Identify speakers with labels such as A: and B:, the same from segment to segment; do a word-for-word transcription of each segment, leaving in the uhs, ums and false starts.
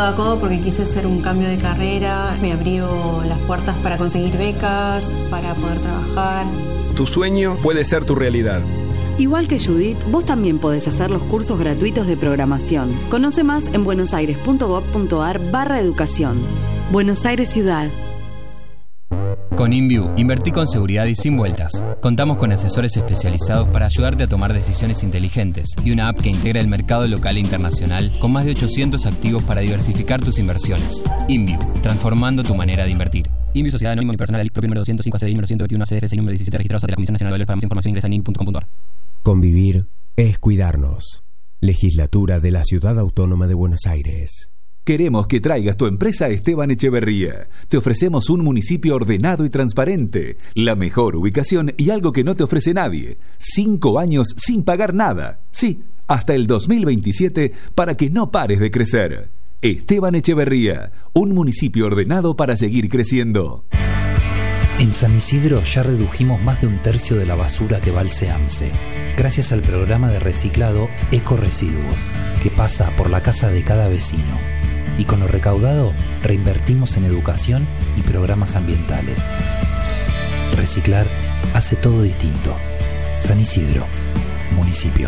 A: codo a codo porque quise hacer un cambio de carrera. Me abrió las puertas para conseguir becas, para poder trabajar.
B: Tu sueño puede ser tu realidad.
C: Igual que Judith, vos también podés hacer los cursos gratuitos de programación. Conoce más en buenosaires.gov.ar barra educación. Buenos Aires Ciudad.
D: Con InView, invertí con seguridad y sin vueltas. Contamos con asesores especializados para ayudarte a tomar decisiones inteligentes y una app que integra el mercado local e internacional con más de ochocientos activos para diversificar tus inversiones. InView, transformando tu manera de invertir. InView, Sociedad Anónima Unipersonal, propio número doscientos cinco A C D I, número ciento veintiuno, C D F S I, número diecisiete, registrados ante la Comisión Nacional de Valores. Para más información ingresa en inviu punto com punto a r.
E: Convivir es cuidarnos. Legislatura de la Ciudad Autónoma de Buenos Aires.
F: Queremos que traigas tu empresa a Esteban Echeverría. Te ofrecemos un municipio ordenado y transparente, la mejor ubicación y algo que no te ofrece nadie. Cinco años sin pagar nada. Sí, hasta el dos mil veintisiete para que no pares de crecer. Esteban Echeverría, un municipio ordenado para seguir creciendo.
G: En San Isidro ya redujimos más de un tercio de la basura que va al SEAMSE, gracias al programa de reciclado Ecoresiduos, que pasa por la casa de cada vecino. Y con lo recaudado, reinvertimos en educación y programas ambientales. Reciclar hace todo distinto. San Isidro, municipio.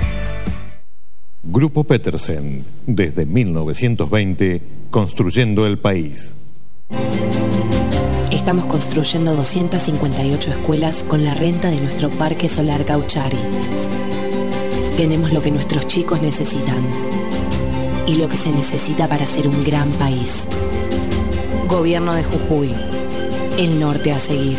H: Grupo Petersen, desde mil novecientos veinte, construyendo el país.
I: Estamos construyendo doscientas cincuenta y ocho escuelas con la renta de nuestro Parque Solar Gauchari. Tenemos lo que nuestros chicos necesitan y lo que se necesita para ser un gran país. Gobierno de Jujuy, el norte a seguir.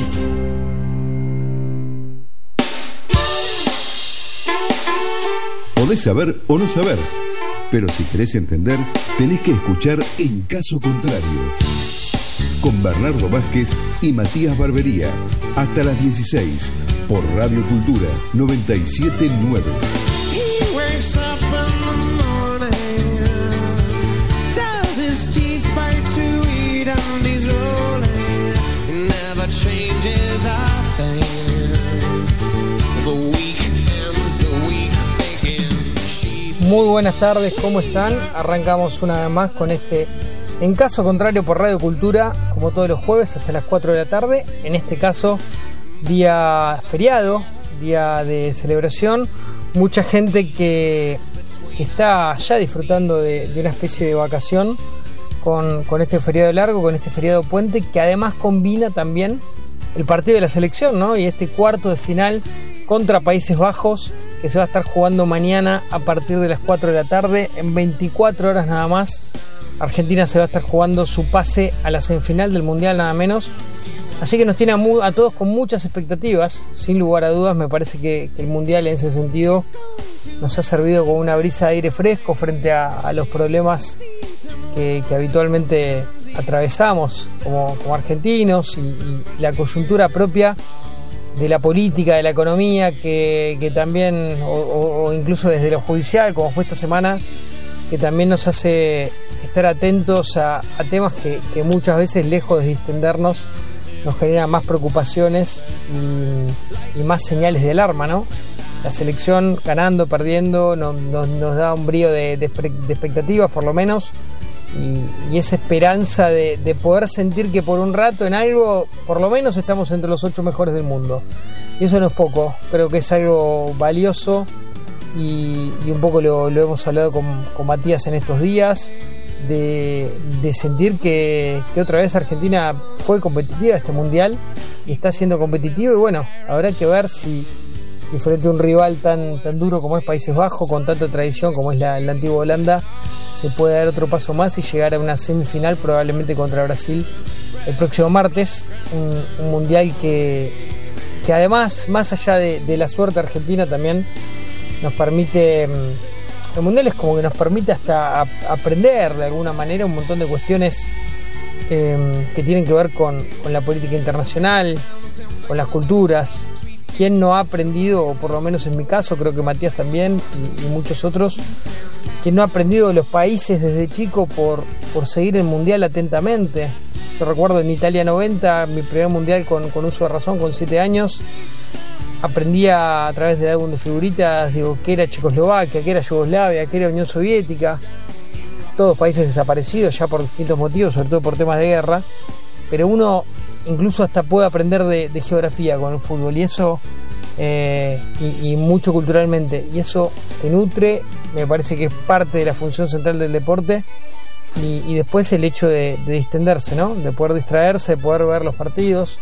J: Podés saber o no saber, pero si querés entender, tenés que escuchar En Caso Contrario, con Bernardo Vázquez y Matías Barbería, hasta las dieciséis, por Radio Cultura noventa y siete nueve.
K: Muy buenas tardes, ¿cómo están? Arrancamos una vez más con este En Caso Contrario por Radio Cultura, como todos los jueves hasta las cuatro de la tarde. En este caso, día feriado, día de celebración. Mucha gente que, que está ya disfrutando de, de una especie de vacación con, con este feriado largo, con este feriado puente, que además combina también el partido de la selección, ¿no? Y este cuarto de final contra Países Bajos, que se va a estar jugando mañana a partir de las cuatro de la tarde. En veinticuatro horas nada más, Argentina se va a estar jugando su pase a la semifinal del Mundial, nada menos. Así que nos tiene a, mu- a todos con muchas expectativas. Sin lugar a dudas, me parece que, que el Mundial en ese sentido nos ha servido como una brisa de aire fresco frente a, a los problemas que, que habitualmente atravesamos como, como argentinos, y, y la coyuntura propia de la política, de la economía, que, que también, o, o incluso desde lo judicial, como fue esta semana, que también nos hace estar atentos a, a temas que, que muchas veces, lejos de distendernos, nos generan más preocupaciones y, y más señales de alarma, ¿no? La selección ganando, perdiendo, no, no, nos da un brío de, de, de expectativas, por lo menos, y, y esa esperanza de, de poder sentir que por un rato en algo, por lo menos estamos entre los ocho mejores del mundo. Y eso no es poco, creo que es algo valioso, y, y un poco lo, lo hemos hablado con, con Matías en estos días, de, de sentir que, que otra vez Argentina fue competitiva este Mundial y está siendo competitiva, y bueno, habrá que ver si, si frente a un rival tan, tan duro como es Países Bajos, con tanta tradición como es la, la antigua Holanda, se puede dar otro paso más y llegar a una semifinal probablemente contra Brasil el próximo martes. Un, un Mundial que, que además, más allá de, de la suerte argentina, también nos permite, el Mundial es como que nos permite hasta a, aprender de alguna manera un montón de cuestiones eh, que tienen que ver con, con la política internacional, con las culturas. ¿Quién no ha aprendido, o por lo menos en mi caso, creo que Matías también y, y muchos otros, quien no ha aprendido de los países desde chico por, por seguir el Mundial atentamente? Yo recuerdo en Italia noventa, mi primer Mundial con, con uso de razón, con siete años, aprendía a través del álbum de figuritas, digo, qué era Checoslovaquia, qué era Yugoslavia, qué era Unión Soviética. todos países desaparecidos ya por distintos motivos, sobre todo por temas de guerra, pero uno incluso hasta puede aprender de, de geografía con el fútbol, y eso eh, y, y mucho culturalmente, y eso te nutre, me parece que es parte de la función central del deporte. Y, y después el hecho de, de distenderse, ¿no? De poder distraerse, de poder ver los partidos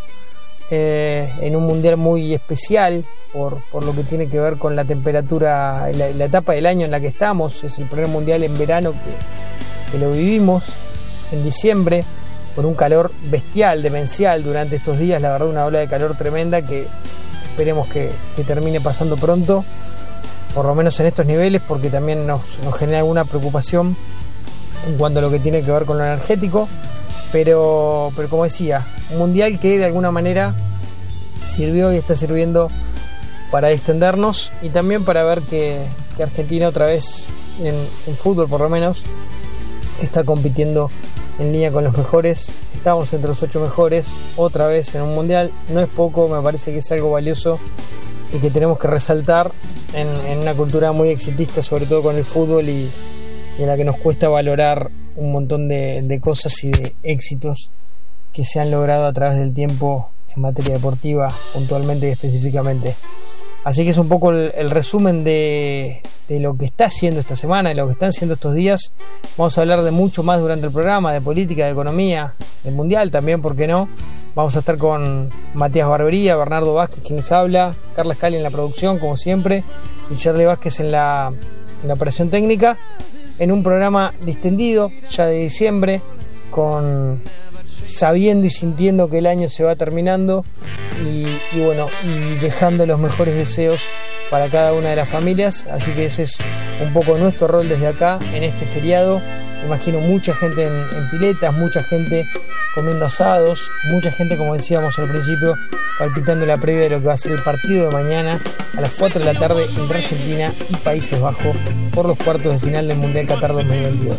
K: eh, en un mundial muy especial por, por lo que tiene que ver con la temperatura, la, la etapa del año en la que estamos. Es el primer mundial en verano que, que lo vivimos en diciembre, con un calor bestial, demencial durante estos días. La verdad, una ola de calor tremenda que esperemos que, que termine pasando pronto, por lo menos en estos niveles, porque también nos, nos genera alguna preocupación en cuanto a lo que tiene que ver con lo energético, pero, pero como decía, un mundial que de alguna manera sirvió y está sirviendo para extendernos y también para ver que, que Argentina otra vez en, en fútbol por lo menos está compitiendo en línea con los mejores. Estamos entre los ocho mejores otra vez en un mundial, no es poco, me parece que es algo valioso y que tenemos que resaltar en, en una cultura muy exitista, sobre todo con el fútbol, y en la que nos cuesta valorar un montón de, de cosas y de éxitos que se han logrado a través del tiempo en materia deportiva, puntualmente y específicamente. Así que es un poco el, el resumen de, de lo que está haciendo esta semana, de lo que están haciendo estos días. Vamos a hablar de mucho más durante el programa, de política, de economía, del mundial también, ¿por qué no? Vamos a estar con Matías Barbería, Bernardo Vázquez quien les habla, Carla Scali en la producción como siempre, y Charlie Vázquez en la, en la operación técnica, en un programa distendido ya de diciembre, con sabiendo y sintiendo que el año se va terminando y, y bueno, y dejando los mejores deseos para cada una de las familias. Así que ese es un poco nuestro rol desde acá en este feriado. Imagino mucha gente en, en piletas, mucha gente comiendo asados, mucha gente, como decíamos al principio, palpitando la previa de lo que va a ser el partido de mañana a las cuatro de la tarde entre Argentina y Países Bajos por los cuartos de final del Mundial Qatar dos mil veintidós.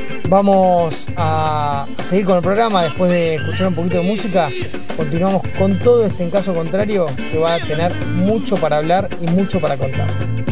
K: Vamos a seguir con el programa después de escuchar un poquito de música. Continuamos con todo este En Caso Contrario, que va a tener mucho para hablar y mucho para contar.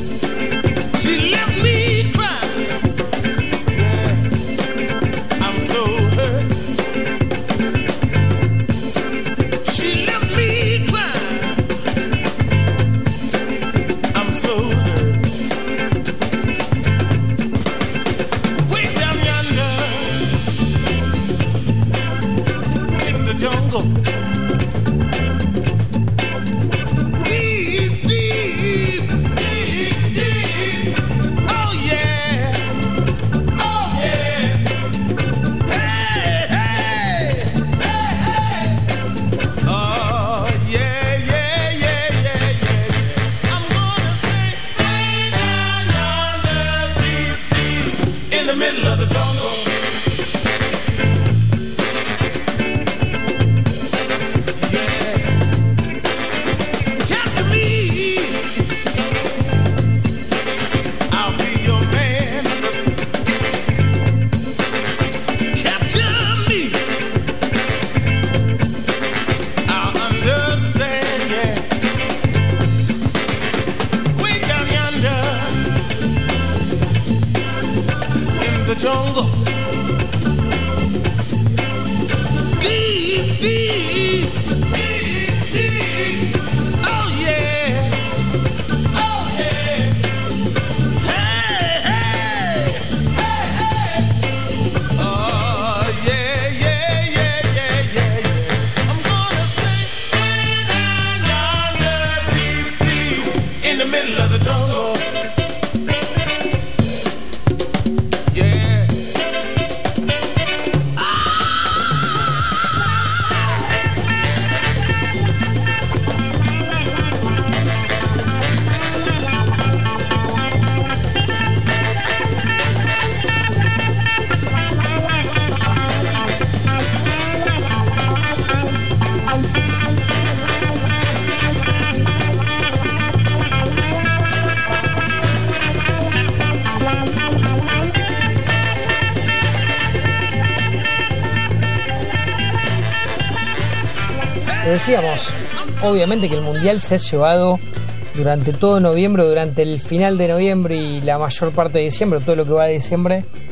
K: Decíamos, obviamente que el Mundial se ha llevado durante todo noviembre, durante el final de noviembre y la mayor parte de diciembre, todo lo que va de diciembre,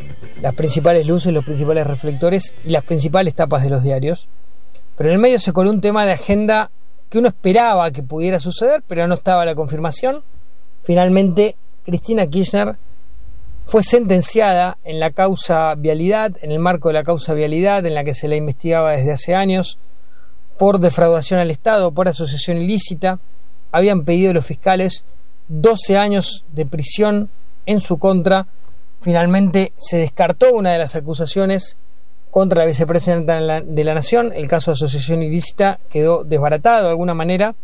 K: las principales luces, los principales reflectores y las principales tapas de los diarios. Pero en el medio se coló un tema de agenda que uno esperaba que pudiera suceder, pero no estaba la confirmación. Finalmente, Cristina Kirchner fue sentenciada en la causa Vialidad, en el marco de la causa Vialidad, en la que se la investigaba desde hace años, por defraudación al Estado, por asociación ilícita. Habían pedido los fiscales doce años de prisión en su contra. Finalmente se descartó una de las acusaciones contra la vicepresidenta de la, de la Nación. El caso de asociación ilícita quedó desbaratado de alguna manera,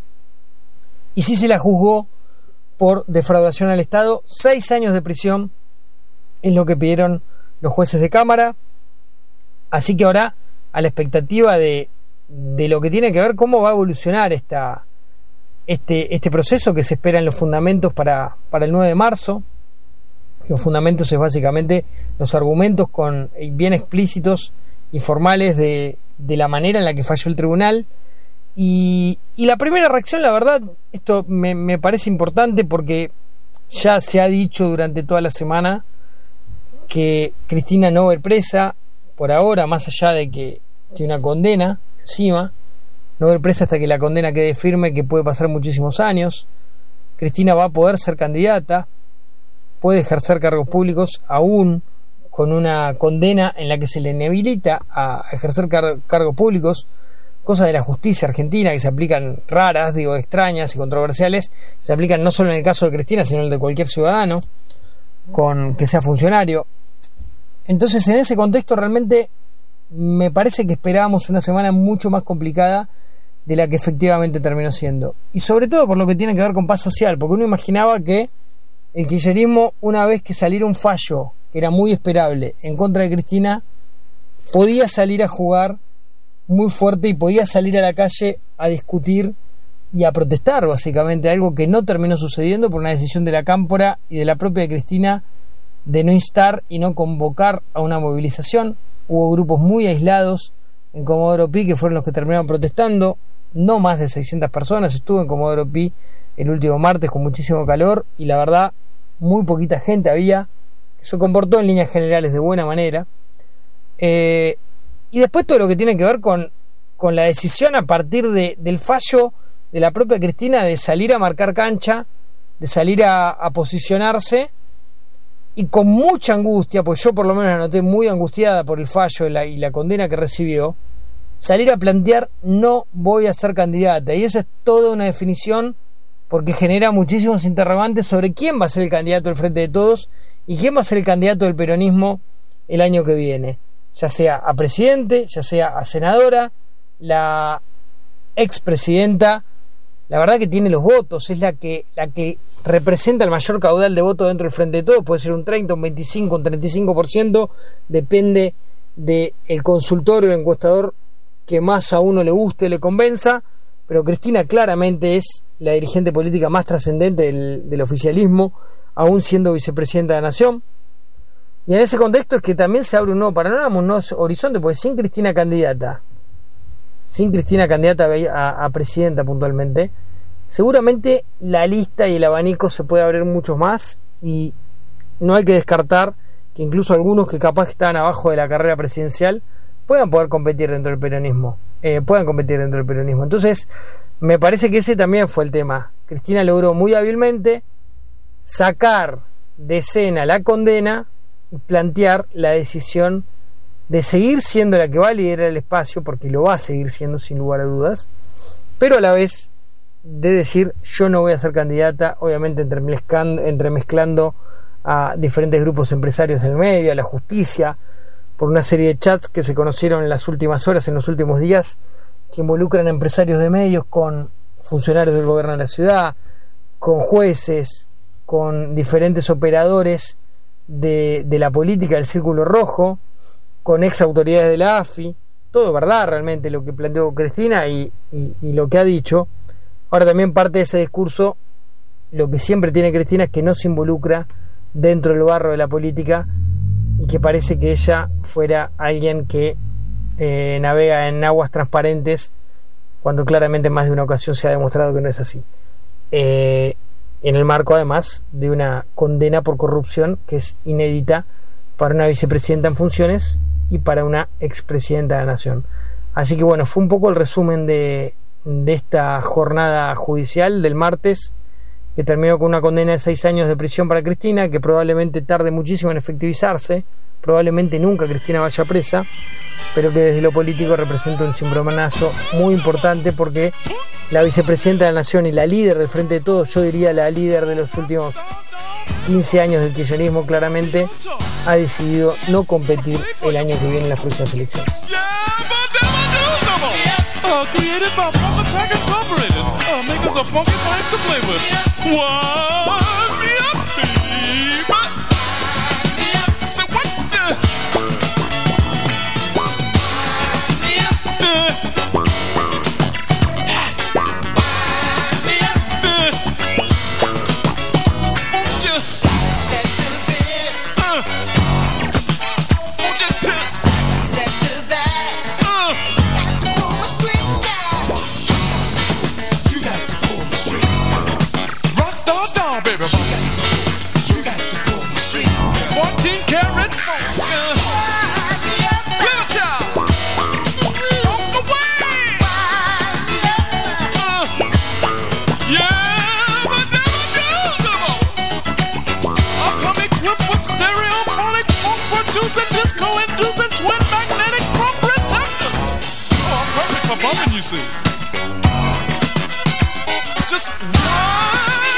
K: y sí se la juzgó por defraudación al Estado. Seis años de prisión es lo que pidieron los jueces de Cámara. Así que ahora, a la expectativa de, de lo que tiene que ver cómo va a evolucionar esta, este, este proceso que se espera en los fundamentos para, para el nueve de marzo. Los fundamentos es básicamente los argumentos con bien explícitos y formales de, de la manera en la que falló el tribunal. Y, y la primera reacción, la verdad, esto me, me parece importante porque ya se ha dicho durante toda la semana que Cristina no va a ir presa por ahora, más allá de que tiene una condena encima. No va a ir presa hasta que la condena quede firme, que puede pasar muchísimos años. Cristina va a poder ser candidata, puede ejercer cargos públicos aún con una condena en la que se le inhabilita a ejercer car- cargos públicos, cosas de la justicia argentina que se aplican raras, digo, extrañas y controversiales, se aplican no solo en el caso de Cristina, sino en el de cualquier ciudadano con que sea funcionario. Entonces, en ese contexto, realmente me parece que esperábamos una semana mucho más complicada de la que efectivamente terminó siendo. Y sobre todo por lo que tiene que ver con paz social, porque uno imaginaba que el kirchnerismo, una vez que saliera un fallo que era muy esperable en contra de Cristina, podía salir a jugar muy fuerte y podía salir a la calle a discutir y a protestar, básicamente, algo que no terminó sucediendo por una decisión de la Cámpora y de la propia Cristina de no instar y no convocar a una movilización. Hubo grupos muy aislados en Comodoro Pi que fueron los que terminaron protestando. No más de seiscientas personas estuvo en Comodoro Pi el último martes con muchísimo calor, y la verdad muy poquita gente había, que se comportó en líneas generales de buena manera. Eh, y después todo lo que tiene que ver con, con la decisión a partir de, del fallo de la propia Cristina de salir a marcar cancha, de salir a, a posicionarse, y con mucha angustia, pues yo por lo menos la noté muy angustiada por el fallo y la, y la condena que recibió, salir a plantear: no voy a ser candidata. Y esa es toda una definición, porque genera muchísimos interrogantes sobre quién va a ser el candidato del Frente de Todos y quién va a ser el candidato del peronismo el año que viene, ya sea a presidente, ya sea a senadora. La expresidenta, la verdad que tiene los votos, es la que, la que representa el mayor caudal de votos dentro del Frente de Todos. Puede ser un treinta, un veinticinco, un treinta y cinco por ciento, depende del consultor o el encuestador que más a uno le guste, le convenza, pero Cristina claramente es la dirigente política más trascendente del, del oficialismo, aún siendo vicepresidenta de la Nación. Y en ese contexto es que también se abre un nuevo panorama, un nuevo horizonte, porque sin Cristina candidata, sin Cristina candidata a, a presidenta puntualmente, seguramente la lista y el abanico se puede abrir mucho más, y no hay que descartar que incluso algunos que capaz están abajo de la carrera presidencial puedan poder competir dentro del peronismo, eh, puedan competir dentro del peronismo. Entonces, me parece que ese también fue el tema. Cristina logró muy hábilmente sacar de escena la condena y plantear la decisión de seguir siendo la que va a liderar el espacio, porque lo va a seguir siendo sin lugar a dudas, pero a la vez de decir: yo no voy a ser candidata, obviamente entremezclando, entremezclando a diferentes grupos empresarios en el medio, a la justicia, por una serie de chats que se conocieron en las últimas horas, en los últimos días, que involucran a empresarios de medios con funcionarios del gobierno de la ciudad, con jueces, con diferentes operadores de, de la política del Círculo Rojo, con ex autoridades de la A F I. Todo verdad realmente lo que planteó Cristina y, y, y lo que ha dicho. Ahora también parte de ese discurso, lo que siempre tiene Cristina es que no se involucra dentro del barro de la política, y que parece que ella fuera alguien que eh, navega en aguas transparentes, cuando claramente en más de una ocasión se ha demostrado que no es así, eh, en el marco además de una condena por corrupción que es inédita para una vicepresidenta en funciones y para una expresidenta de la Nación. Así que bueno, fue un poco el resumen de, de esta jornada judicial del martes, que terminó con una condena de seis años de prisión para Cristina, que probablemente tarde muchísimo en efectivizarse, probablemente nunca Cristina vaya presa, pero que desde lo político representa un cimbronazo muy importante, porque la vicepresidenta de la Nación y la líder del Frente de Todos, yo diría la líder de los últimos quince años del kirchnerismo, claramente ha decidido no competir el año que viene en las próximas elecciones.
L: Uh, created by Funk Attack Incorporated. Uh, make us a funky place to play with. Wind me up, baby. Say what the? Wind me up. Uh. Wind me up. Uh. Won't you set to this? Uh. Won't you just set to that? Uh. Baby, you got to pull the street. fourteen karat funk. Little child. Funk away. Uh, yeah, but never do them all. I'll come equipped with stereophonic funk producing, disco inducing, twin magnetic pump receptors. Oh, I'm perfect for bumping, you see. Just one.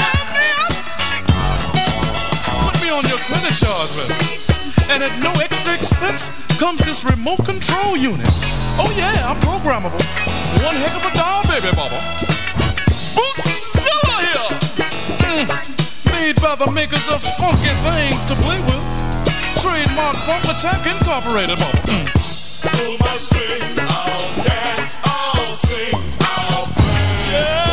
L: On your credit charge, man. And at no extra expense comes this remote control unit. Oh yeah, I'm programmable. One heck of a doll, baby baba. Bootzilla here. Mm. Made by the makers of funky things to play with. Trademark Funk Attack Incorporated, baba. Mm. Pull my string, I'll dance, I'll sing, I'll play. Yeah.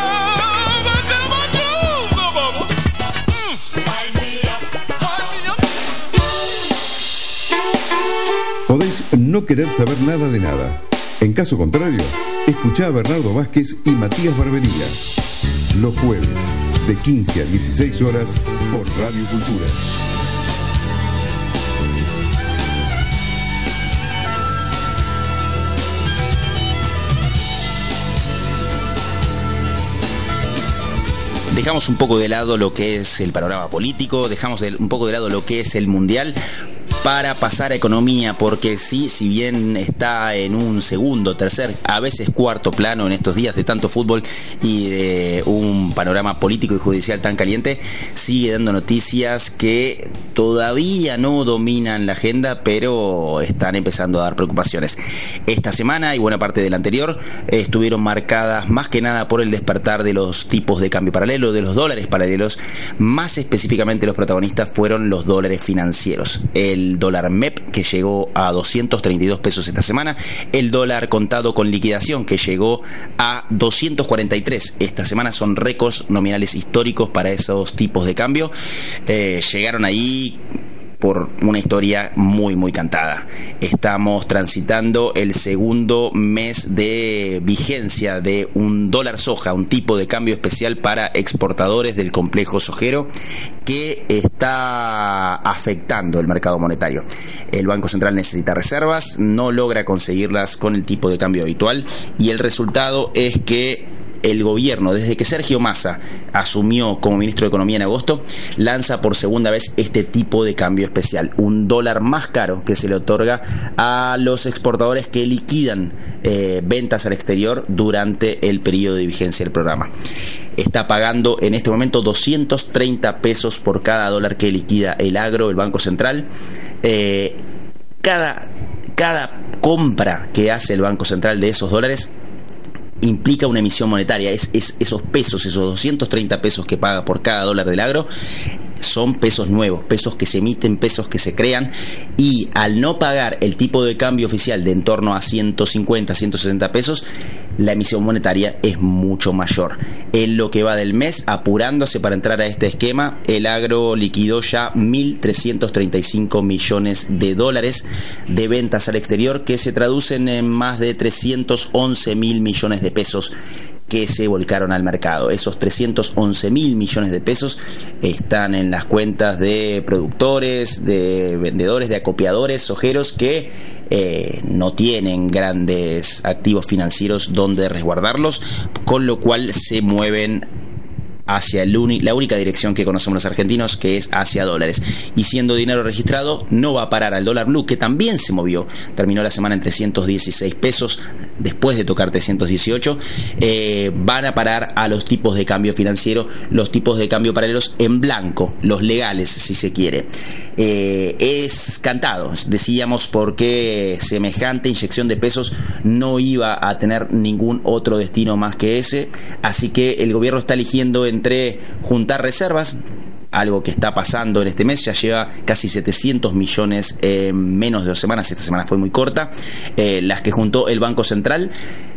J: Podés no querer saber nada de nada. En caso contrario, escuchá a Bernardo Vázquez y Matías Barbería los jueves de quince a dieciséis horas por Radio Cultura.
M: Dejamos un poco de lado lo que es el panorama político, dejamos de, un poco de lado lo que es el mundial, para pasar a economía, porque sí, si bien está en un segundo, tercer, a veces cuarto plano en estos días de tanto fútbol y de un panorama político y judicial tan caliente, sigue dando noticias que todavía no dominan la agenda, pero están empezando a dar preocupaciones. Esta semana y buena parte de la anterior estuvieron marcadas más que nada por el despertar de los tipos de cambio paralelo, de los dólares paralelos. Más específicamente, los protagonistas fueron los dólares financieros. El dólar M E P, que llegó a doscientos treinta y dos pesos esta semana, el dólar contado con liquidación, que llegó a doscientos cuarenta y tres esta semana. Son récords nominales históricos para esos tipos de cambio. Eh, llegaron ahí por una historia muy muy cantada. Estamos transitando el segundo mes de vigencia de un dólar soja, un tipo de cambio especial para exportadores del complejo sojero, que está afectando el mercado monetario. El Banco Central necesita reservas, no logra conseguirlas con el tipo de cambio habitual, y el resultado es que el gobierno, desde que Sergio Massa asumió como ministro de Economía en agosto, lanza por segunda vez este tipo de cambio especial, un dólar más caro que se le otorga a los exportadores que liquidan eh, ventas al exterior durante el periodo de vigencia del programa. Está pagando en este momento doscientos treinta pesos por cada dólar que liquida el agro, el Banco Central. Eh, cada, cada compra que hace el Banco Central de esos dólares implica una emisión monetaria. Es, es esos pesos, esos doscientos treinta pesos que paga por cada dólar del agro, son pesos nuevos, pesos que se emiten, pesos que se crean, y al no pagar el tipo de cambio oficial de en torno a ciento cincuenta, ciento sesenta pesos, la emisión monetaria es mucho mayor. En lo que va del mes, apurándose para entrar a este esquema, el agro liquidó ya mil trescientos treinta y cinco millones de dólares de ventas al exterior, que se traducen en más de trescientos once mil millones de pesos que se volcaron al mercado. Esos trescientos once mil millones de pesos están en las cuentas de productores, de vendedores, de acopiadores, sojeros que eh, no tienen grandes activos financieros donde resguardarlos, con lo cual se mueven hacia el uni- la única dirección que conocemos los argentinos, que es hacia dólares. Y siendo dinero registrado, no va a parar al dólar blue, que también se movió. Terminó la semana en trescientos dieciséis pesos, después de tocar trescientos dieciocho. Eh, van a parar a los tipos de cambio financiero, los tipos de cambio paralelos en blanco, los legales, si se quiere. Eh, es cantado, decíamos, porque semejante inyección de pesos no iba a tener ningún otro destino más que ese. Así que el gobierno está eligiendo entre juntar reservas, algo que está pasando en este mes, ya lleva casi setecientos millones en eh, menos de dos semanas, esta semana fue muy corta, eh, las que juntó el Banco Central,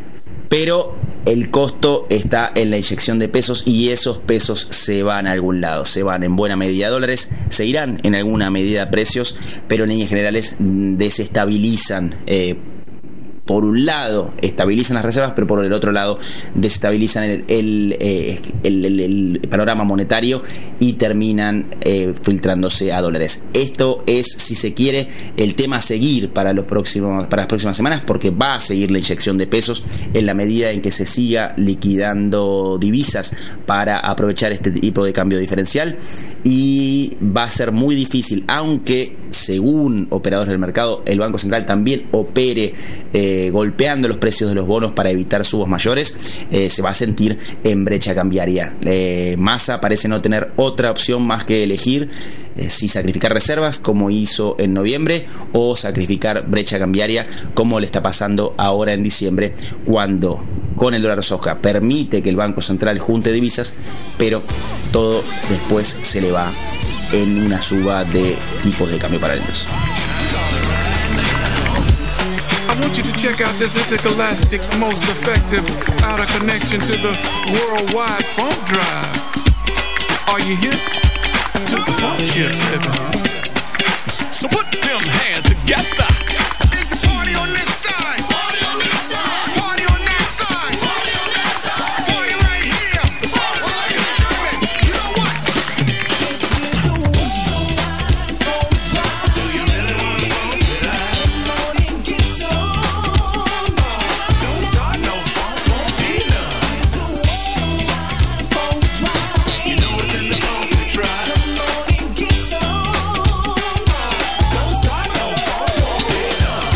M: pero el costo está en la inyección de pesos y esos pesos se van a algún lado, se van en buena medida a dólares, se irán en alguna medida a precios, pero en líneas generales desestabilizan eh, por un lado estabilizan las reservas, pero por el otro lado desestabilizan el, el, eh, el, el, el panorama monetario y terminan eh, filtrándose a dólares. Esto es, si se quiere, el tema a seguir para los próximos, para las próximas semanas, porque va a seguir la inyección de pesos en la medida en que se siga liquidando divisas para aprovechar este tipo de cambio diferencial, y va a ser muy difícil, aunque según operadores del mercado el Banco Central también opere eh, golpeando los precios de los bonos para evitar subos mayores, eh, se va a sentir en brecha cambiaria. Eh, Massa parece no tener otra opción más que elegir eh, si sacrificar reservas, como hizo en noviembre, o sacrificar brecha cambiaria, como le está pasando ahora en diciembre, cuando con el dólar soja permite que el Banco Central junte divisas, pero todo después se le va en una suba de tipos de cambio paralelos.
L: I want you to check out this intergalactic, most effective outer connection to the worldwide funk drive. Are you hip to the funk shit, baby? So put them hands together. It's the party on this side. Party on this side. Party on that side. Party on that side. Party right here. Party right here. You know what? This is a worldwide funk drive. Do you really want to funk it out? Come on and get some. Don't start no funk, won't be none. This is a worldwide funk drive. You know what's in the funk we try. Come on and get some. Don't start no funk, won't be none.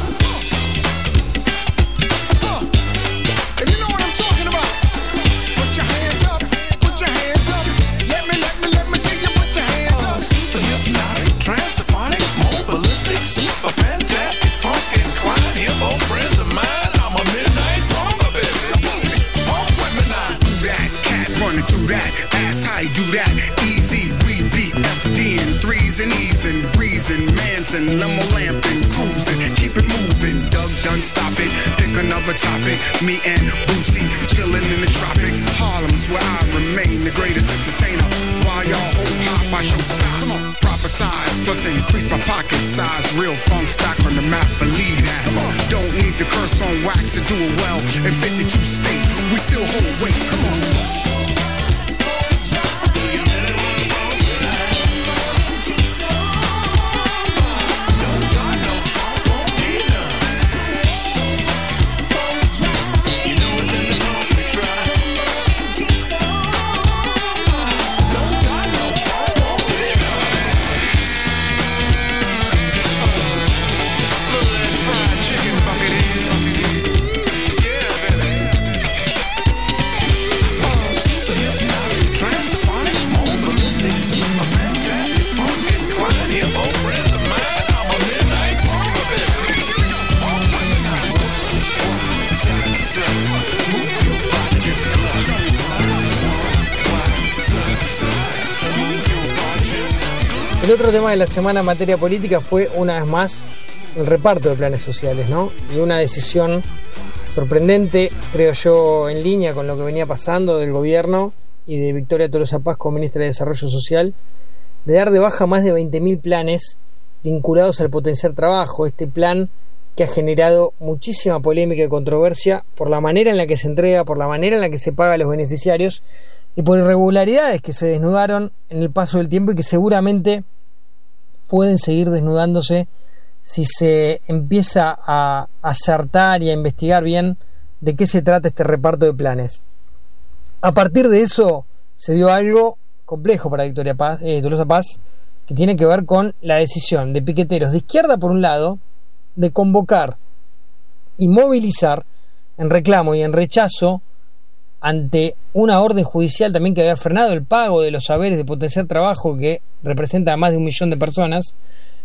L: Uh, if you know what I'm talking about, put your hands up, put your hands up. Let me, let me, let me see you put your hands up. Super hypnotic, transphonic, mobilistic, super fantastic, funk inclined, hippo friends of mine. I'm a midnight funker, baby. Funk with me now. Do that, cat running through that, ass high, do that, easy. We beat F D and threes and E's and reason, Manson, limo lamping, cruising, keep it moving. Doug done stop it, pick another topic. Me and Bootsy chilling in the tropics. Harlem's where I remain the greatest entertainer. While y'all hold pop, I show stop. Come on, prophesize, plus increase my pocket size. Real funk's back on the map, believe that. Come on, don't need to curse on wax to do it well. In fifty-two states, we still hold weight. Come on.
K: El otro tema de la semana en materia política fue, una vez más, el reparto de planes sociales, ¿no? Y una decisión sorprendente, creo yo, en línea con lo que venía pasando del gobierno y de Victoria Tolosa Paz como ministra de Desarrollo Social, de dar de baja más de veinte mil planes vinculados al potenciar trabajo. Este plan que ha generado muchísima polémica y controversia por la manera en la que se entrega, por la manera en la que se paga a los beneficiarios y por irregularidades que se desnudaron en el paso del tiempo y que seguramente pueden seguir desnudándose si se empieza a acertar y a investigar bien de qué se trata este reparto de planes. A partir de eso se dio algo complejo para Victoria Paz, eh, Tolosa Paz, que tiene que ver con la decisión de piqueteros de izquierda por un lado de convocar y movilizar en reclamo y en rechazo ante una orden judicial también que había frenado el pago de los saberes de potenciar trabajo que representa a más de un millón de personas.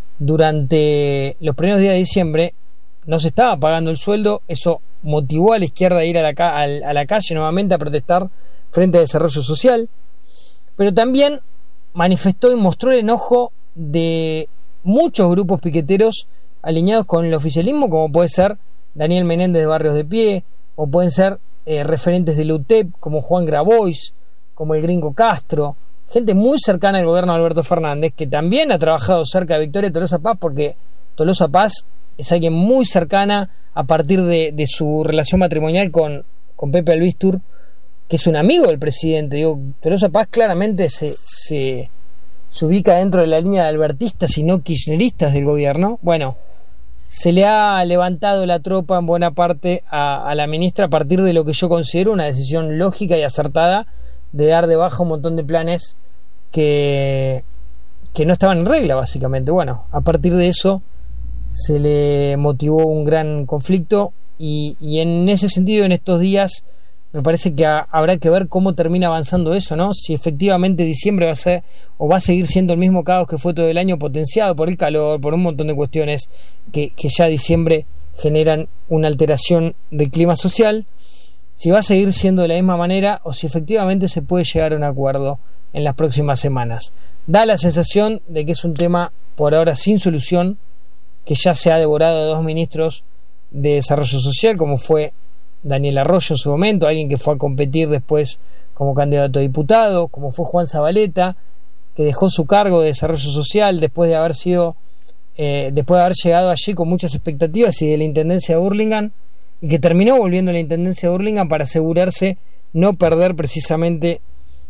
K: Durante los primeros días de diciembre no se estaba pagando el sueldo, eso motivó a la izquierda a ir a la, ca- a la calle nuevamente a protestar frente al desarrollo social, pero también manifestó y mostró el enojo de muchos grupos piqueteros alineados con el oficialismo, como puede ser Daniel Menéndez de Barrios de Pie, o pueden ser eh, referentes de la U T E P como Juan Grabois, como el Gringo Castro, gente muy cercana al gobierno de Alberto Fernández, que también ha trabajado cerca de Victoria Tolosa Paz, porque Tolosa Paz es alguien muy cercana a partir de, de su relación matrimonial con, con Pepe Albistur, que es un amigo del presidente. Digo, Tolosa Paz claramente se, se, se ubica dentro de la línea de albertistas y no kirchneristas del gobierno. Bueno, se le ha levantado la tropa en buena parte a, a la ministra a partir de lo que yo considero una decisión lógica y acertada de dar de baja un montón de planes que, que no estaban en regla, básicamente. Bueno, a partir de eso se le motivó un gran conflicto y, y en ese sentido, en estos días me parece que a, habrá que ver cómo termina avanzando eso, ¿no? Si efectivamente diciembre va a ser o va a seguir siendo el mismo caos que fue todo el año, potenciado por el calor, por un montón de cuestiones que, que ya diciembre generan una alteración del clima social, si va a seguir siendo de la misma manera o si efectivamente se puede llegar a un acuerdo en las próximas semanas. Da la sensación de que es un tema por ahora sin solución, que ya se ha devorado a dos ministros de Desarrollo Social, como fue Daniel Arroyo en su momento, alguien que fue a competir después como candidato a diputado, como fue Juan Zabaleta, que dejó su cargo de Desarrollo Social después de haber sido eh, después de haber llegado allí con muchas expectativas y de la Intendencia de Hurlingham, y que terminó volviendo a la Intendencia de Hurlingham para asegurarse no perder precisamente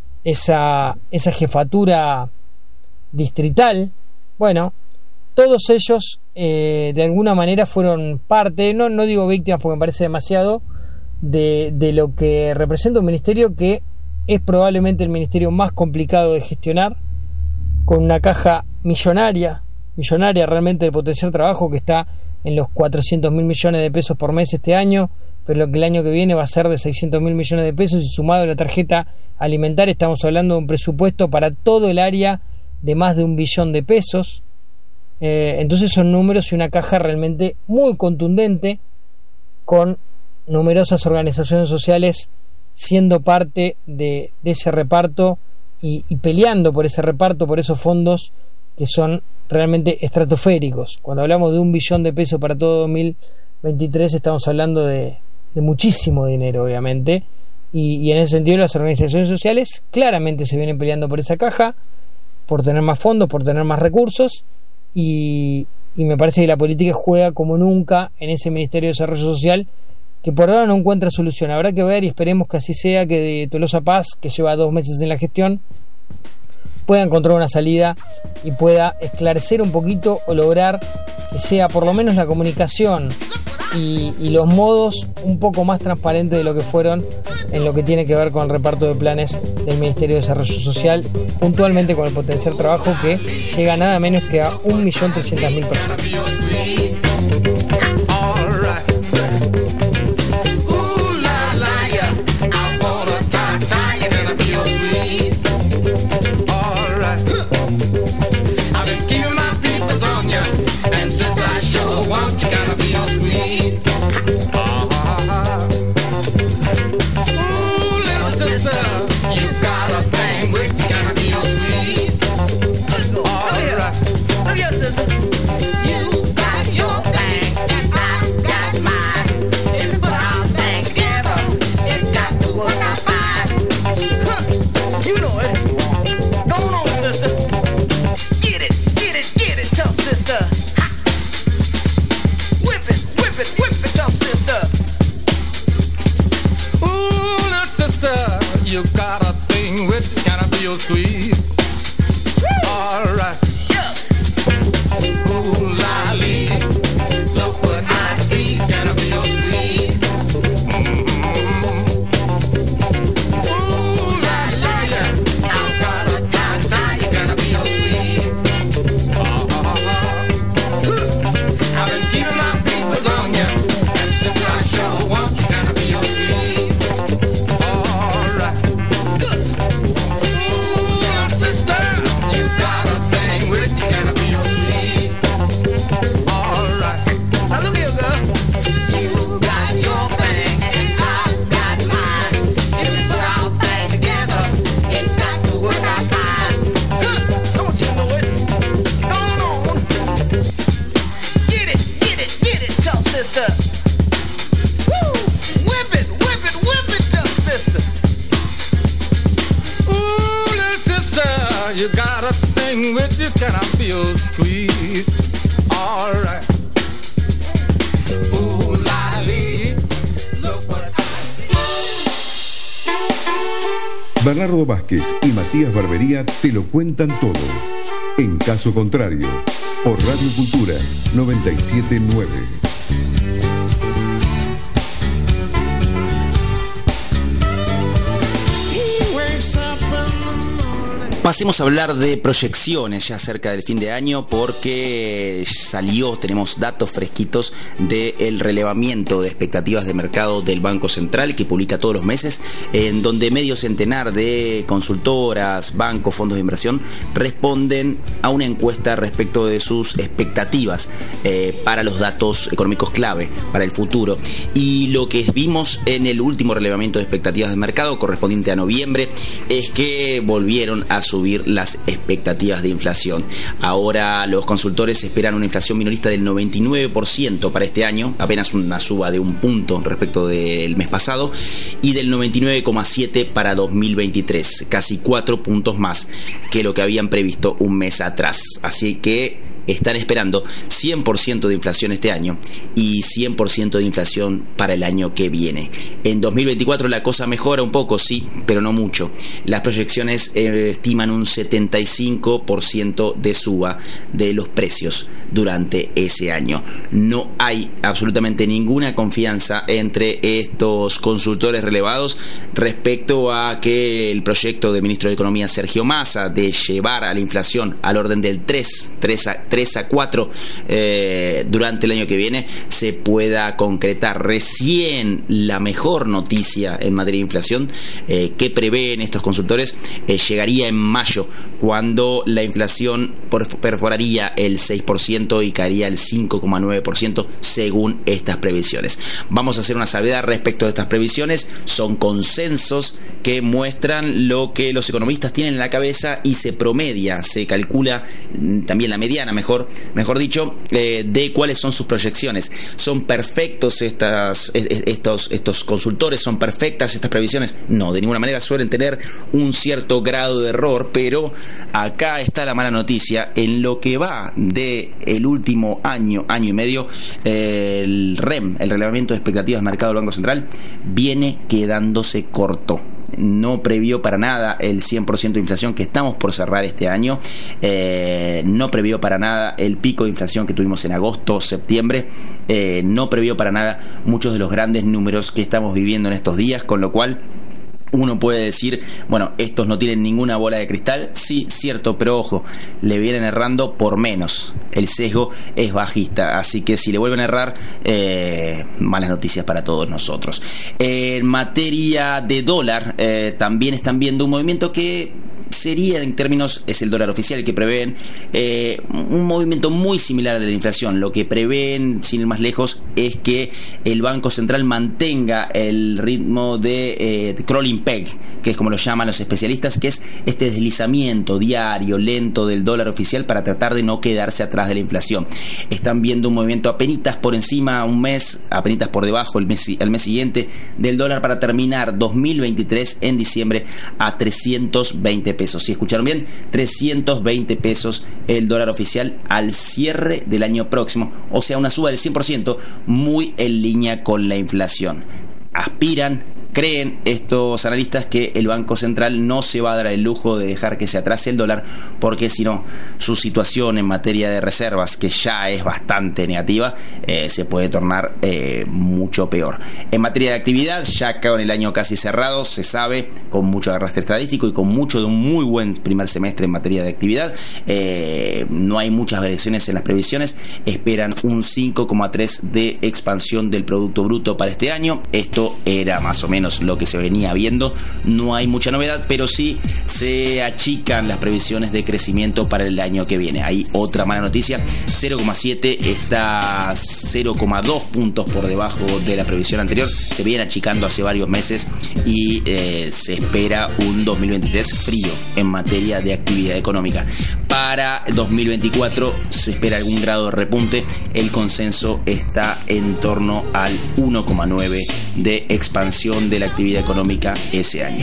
K: esa, esa jefatura distrital. Bueno, todos ellos eh, de alguna manera fueron parte, no, no digo víctimas porque me parece demasiado, de, de lo que representa un ministerio que es probablemente el ministerio más complicado de gestionar, con una caja millonaria, millonaria realmente de potenciar trabajo, que está en los cuatrocientos mil millones de pesos por mes este año, pero lo que el año que viene va a ser de seiscientos mil millones de pesos, y sumado a la tarjeta alimentaria estamos hablando de un presupuesto para todo el área de más de un billón de pesos. Eh, entonces son números y una caja realmente muy contundente, con numerosas organizaciones sociales siendo parte de, de ese reparto y, y peleando por ese reparto, por esos fondos que son realmente estratosféricos. Cuando hablamos de un billón de pesos para todo dos mil veintitrés estamos hablando de, de muchísimo dinero, obviamente, y, y en ese sentido las organizaciones sociales claramente se vienen peleando por esa caja, por tener más fondos, por tener más recursos, y, y me parece que la política juega como nunca en ese Ministerio de Desarrollo Social, que por ahora no encuentra solución. Habrá que ver, y esperemos que así sea, que de Tolosa Paz, que lleva dos meses en la gestión, pueda encontrar una salida y pueda esclarecer un poquito o lograr que sea por lo menos la comunicación y, y los modos un poco más transparentes de lo que fueron en lo que tiene que ver con el reparto de planes del Ministerio de Desarrollo Social, puntualmente con el potencial trabajo, que llega a nada menos que a un millón trescientas mil personas.
L: you got a thing which can feel sweet. Alright. Ooh, lolly, look what I see, can feel sweet. Ooh, la la la, I've got a tie-tie, you can feel sweet. I've been keeping my fingers on you, and since I show up, you can feel sweet. Alright. Ooh, sister, you got a thing which can feel sweet. Alright. Now look here, girl. You got your thing, and I've got mine. If we put our thing together, it's got to work out fine. Good. Don't you know it? Go on. Get it, get it, get it, tough sister. Woo! Whip it, whip it, whip it, tough sister. Ooh, little sister, you got a thing with you, can I feel sweet? All right. Ooh, lolly, look what
J: Bernardo Vázquez y Matías Barbería te lo cuentan todo. En caso contrario, por Radio Cultura noventa y siete nueve.
M: Pasemos a hablar de proyecciones ya cerca del fin de año, porque salió, tenemos datos fresquitos del relevamiento de expectativas de mercado del Banco Central, que publica todos los meses, en donde medio centenar de consultoras, bancos, fondos de inversión responden a una encuesta respecto de sus expectativas eh, para los datos económicos clave para el futuro. Y lo que vimos en el último relevamiento de expectativas de mercado correspondiente a noviembre es que volvieron a subir las expectativas de inflación. Ahora los consultores esperan una inflación minorista del noventa y nueve por ciento para este año, apenas una suba de un punto respecto del mes pasado, y del noventa y nueve coma siete por ciento para dos mil veintitrés, casi cuatro puntos más que lo que habían previsto un mes atrás. Así que están esperando cien por ciento de inflación este año y cien por ciento de inflación para el año que viene. En dos mil veinticuatro la cosa mejora un poco, sí, pero no mucho. Las proyecciones eh, estiman un setenta y cinco por ciento de suba de los precios durante ese año. No hay absolutamente ninguna confianza entre estos consultores relevados respecto a que el proyecto del ministro de Economía Sergio Massa de llevar a la inflación al orden del tres, tres a cuatro eh, durante el año que viene se pueda concretar. Recién la mejor noticia en materia de inflación eh, que prevén estos consultores eh, llegaría en mayo, cuando la inflación perforaría el seis por ciento y caería al cinco coma nueve por ciento según estas previsiones. Vamos a hacer una salvedad respecto de estas previsiones. Son consensos que muestran lo que los economistas tienen en la cabeza y se promedia, se calcula también la mediana, mejor, mejor dicho, eh, de cuáles son sus proyecciones. ¿Son perfectos estas, estos, estos consultores? ¿Son perfectas estas previsiones? No, de ninguna manera. Suelen tener un cierto grado de error, pero acá está la mala noticia. En lo que va de el último año, año y medio, eh, el R E M, el relevamiento de expectativas de mercado del Banco Central, viene quedándose corto. No previó para nada el cien por ciento de inflación que estamos por cerrar este año. Eh, no previó para nada el pico de inflación que tuvimos en agosto, septiembre. Eh, no previó para nada muchos de los grandes números que estamos viviendo en estos días, con lo cual uno puede decir, bueno, estos no tienen ninguna bola de cristal. Sí, cierto, pero ojo, le vienen errando por menos. El sesgo es bajista, así que si le vuelven a errar, eh, malas noticias para todos nosotros. En materia de dólar, eh, también están viendo un movimiento que sería, en términos, es el dólar oficial que prevén eh, un movimiento muy similar al de la inflación. Lo que prevén, sin ir más lejos, es que el Banco Central mantenga el ritmo de eh, crawling peg, que es como lo llaman los especialistas, que es este deslizamiento diario, lento del dólar oficial para tratar de no quedarse atrás de la inflación. Están viendo un movimiento apenitas por encima un mes, apenitas por debajo el mes, el mes siguiente del dólar, para terminar dos mil veintitrés en diciembre a trescientos veinte pesos. Si escucharon bien, trescientos veinte pesos el dólar oficial al cierre del año próximo, o sea, una suba del cien por ciento, muy en línea con la inflación. Aspiran Creen estos analistas que el Banco Central no se va a dar el lujo de dejar que se atrase el dólar, porque si no, su situación en materia de reservas, que ya es bastante negativa, eh, se puede tornar eh, mucho peor. En materia de actividad, ya con el año casi cerrado, se sabe, con mucho arrastre estadístico y con mucho de un muy buen primer semestre en materia de actividad, eh, no hay muchas variaciones en las previsiones. Esperan un cinco coma tres de expansión del Producto Bruto para este año. Esto era más o menos lo que se venía viendo. No hay mucha novedad, pero sí se achican las previsiones de crecimiento para el año que viene. Hay otra mala noticia: cero coma siete está cero coma dos puntos por debajo de la previsión anterior. Se viene achicando hace varios meses y eh, se espera un dos mil veintitrés frío en materia de actividad económica. Para dos mil veinticuatro se espera algún grado de repunte. El consenso está en torno al uno coma nueve de expansión de la actividad económica ese año.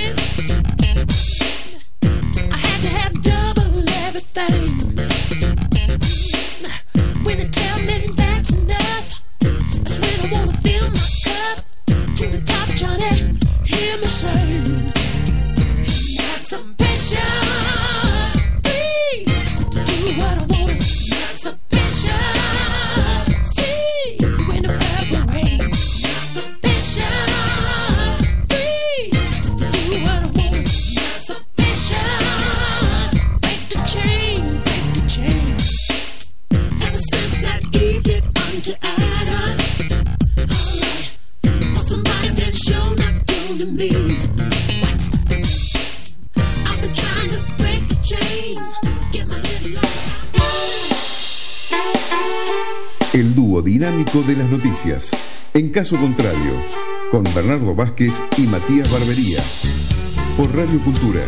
J: El dúo dinámico de las noticias. En caso contrario, con Bernardo Vázquez y Matías Barbería. Por Radio Cultura.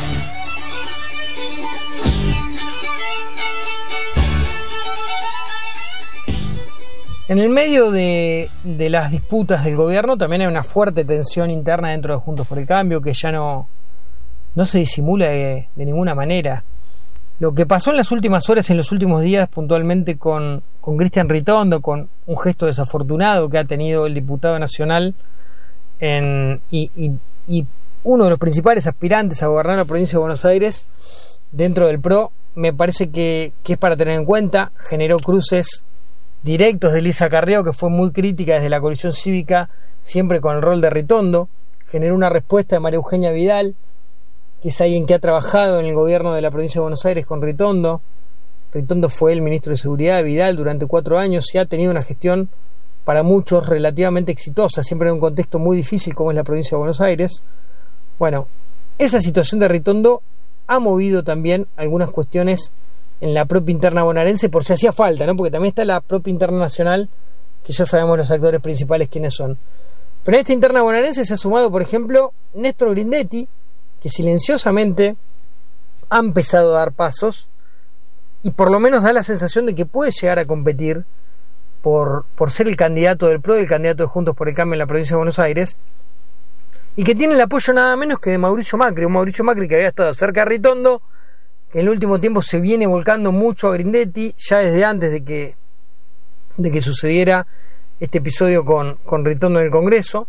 K: En el medio de, de las disputas del gobierno también hay una fuerte tensión interna dentro de Juntos por el Cambio que ya no, no se disimula de, de ninguna manera. Lo que pasó en las últimas horas, en los últimos días, puntualmente con, con Cristian Ritondo, con un gesto desafortunado que ha tenido el diputado nacional en, y, y, y uno de los principales aspirantes a gobernar la provincia de Buenos Aires dentro del P R O, me parece que, que es para tener en cuenta. Generó cruces directos de Elisa Carrió, que fue muy crítica desde la coalición cívica, siempre con el rol de Ritondo. Generó una respuesta de María Eugenia Vidal, que es alguien que ha trabajado en el gobierno de la provincia de Buenos Aires con Ritondo. Ritondo fue el ministro de Seguridad de Vidal durante cuatro años y ha tenido una gestión para muchos relativamente exitosa, siempre en un contexto muy difícil como es la provincia de Buenos Aires. Bueno, esa situación de Ritondo ha movido también algunas cuestiones en la propia interna bonaerense, por si hacía falta, ¿no? Porque también está la propia interna nacional, que ya sabemos los actores principales quiénes son. Pero en esta interna bonaerense se ha sumado, por ejemplo, Néstor Grindetti, que silenciosamente ha empezado a dar pasos y por lo menos da la sensación de que puede llegar a competir por, por ser el candidato del P R O y el candidato de Juntos por el Cambio en la provincia de Buenos Aires, y que tiene el apoyo nada menos que de Mauricio Macri, un Mauricio Macri que había estado cerca de Ritondo, que en el último tiempo se viene volcando mucho a Grindetti, ya desde antes de que, de que sucediera este episodio con, con Ritondo en el Congreso.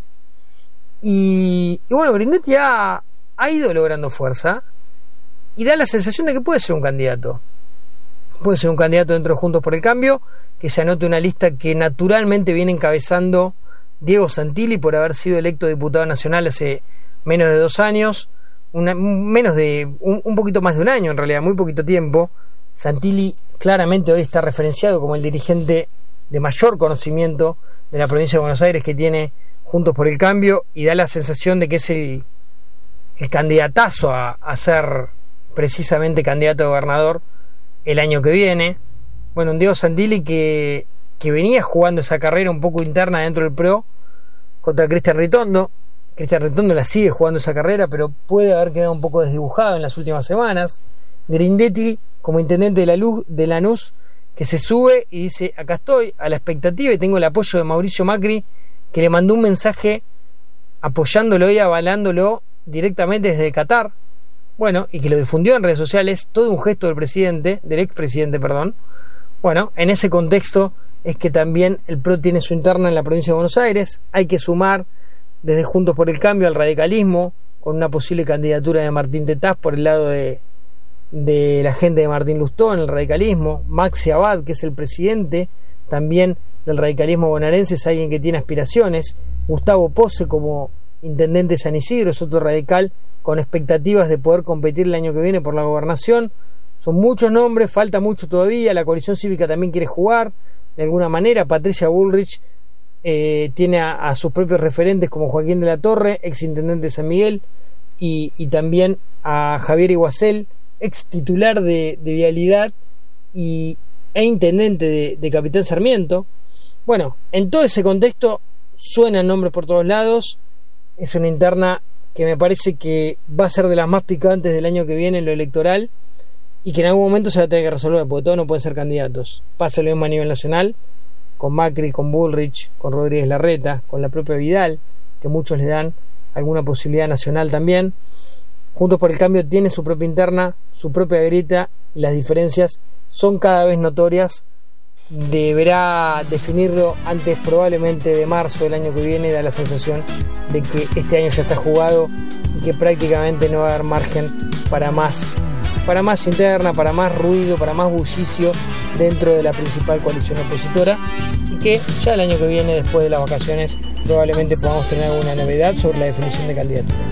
K: Y, y bueno, Grindetti ha ha ido logrando fuerza y da la sensación de que puede ser un candidato. Puede ser un candidato dentro de Juntos por el Cambio, que se anote una lista que naturalmente viene encabezando Diego Santilli por haber sido electo diputado nacional hace menos de dos años, una, menos de un, un poquito más de un año en realidad, muy poquito tiempo. Santilli claramente hoy está referenciado como el dirigente de mayor conocimiento de la provincia de Buenos Aires que tiene Juntos por el Cambio, y da la sensación de que es el el candidatazo a, a ser precisamente candidato a gobernador el año que viene. Bueno, un Diego Santilli que, que venía jugando esa carrera un poco interna dentro del P R O contra Cristian Ritondo. Cristian Ritondo la sigue jugando esa carrera, pero puede haber quedado un poco desdibujado en las últimas semanas. Grindetti como intendente de, la Luz, de Lanús, que se sube y dice: acá estoy a la expectativa y tengo el apoyo de Mauricio Macri, que le mandó un mensaje apoyándolo y avalándolo directamente desde Qatar, bueno, y que lo difundió en redes sociales, todo un gesto del presidente, del expresidente, perdón. Bueno, en ese contexto es que también el P R O tiene su interna en la provincia de Buenos Aires. Hay que sumar desde Juntos por el Cambio al radicalismo, con una posible candidatura de Martín Tetaz por el lado de, de la gente de Martín Lustó en el radicalismo. Maxi Abad, que es el presidente también del radicalismo bonaerense, es alguien que tiene aspiraciones. Gustavo Pose como intendente de San Isidro es otro radical con expectativas de poder competir el año que viene por la gobernación. Son muchos nombres, falta mucho todavía. La coalición cívica también quiere jugar de alguna manera. Patricia Bullrich eh, tiene a, a sus propios referentes como Joaquín de la Torre, ex intendente de San Miguel, y, y también a Javier Iguacel, ex titular de, de Vialidad y, e intendente de, de Capitán Sarmiento. Bueno, en todo ese contexto suenan nombres por todos lados. Es una interna que me parece que va a ser de las más picantes del año que viene en lo electoral, y que en algún momento se va a tener que resolver, porque todos no pueden ser candidatos. Pasa lo mismo a nivel nacional, con Macri, con Bullrich, con Rodríguez Larreta, con la propia Vidal, que muchos le dan alguna posibilidad nacional también. Juntos por el Cambio tiene su propia interna, su propia grieta, y las diferencias son cada vez notorias. Deberá definirlo antes probablemente de marzo del año que viene. Da la sensación de que este año ya está jugado y que prácticamente no va a haber margen para más para más interna, para más ruido, para más bullicio dentro de la principal coalición opositora, y que ya el año que viene, después de las vacaciones, probablemente podamos tener alguna novedad sobre la definición de candidaturas.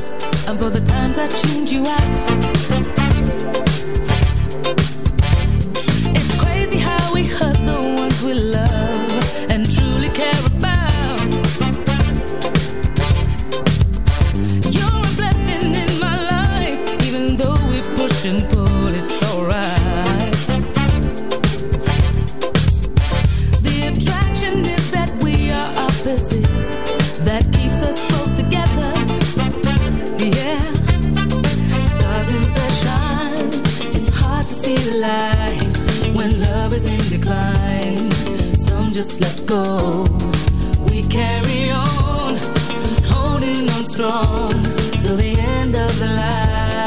N: That keeps us both together. Yeah, stars lose their shine. It's hard to see the light when love is in decline. Some just let go. We carry on, holding on strong till the end of the line.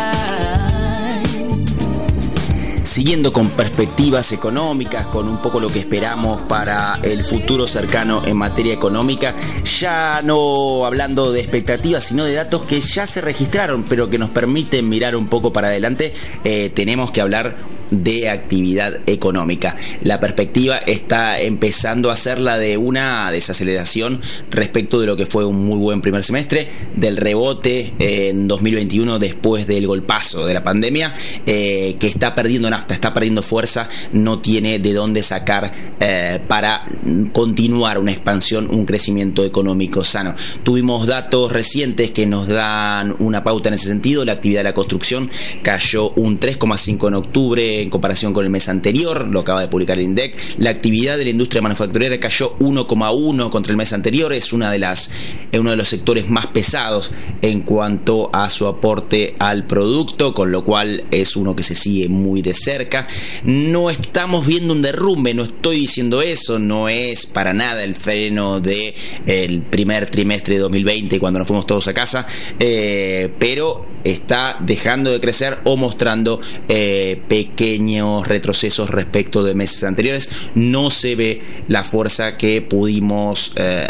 M: Siguiendo con perspectivas económicas, con un poco lo que esperamos para el futuro cercano en materia económica, ya no hablando de expectativas, sino de datos que ya se registraron, pero que nos permiten mirar un poco para adelante, eh, tenemos que hablar de actividad económica. La perspectiva está empezando a ser la de una desaceleración respecto de lo que fue un muy buen primer semestre, del rebote en dos mil veintiuno después del golpazo de la pandemia, eh, que está perdiendo nafta, está perdiendo fuerza, no tiene de dónde sacar eh, para continuar una expansión, un crecimiento económico sano. Tuvimos datos recientes que nos dan una pauta en ese sentido. La actividad de la construcción cayó un tres coma cinco en octubre en comparación con el mes anterior, lo acaba de publicar el INDEC. La actividad de la industria manufacturera cayó uno coma uno contra el mes anterior, es una de las, es uno de los sectores más pesados en cuanto a su aporte al producto, con lo cual es uno que se sigue muy de cerca. No estamos viendo un derrumbe, no estoy diciendo eso, no es para nada el freno de el primer trimestre de dos mil veinte cuando nos fuimos todos a casa, eh, pero está dejando de crecer o mostrando eh, pequeños retrocesos respecto de meses anteriores. No se ve la fuerza que pudimos eh,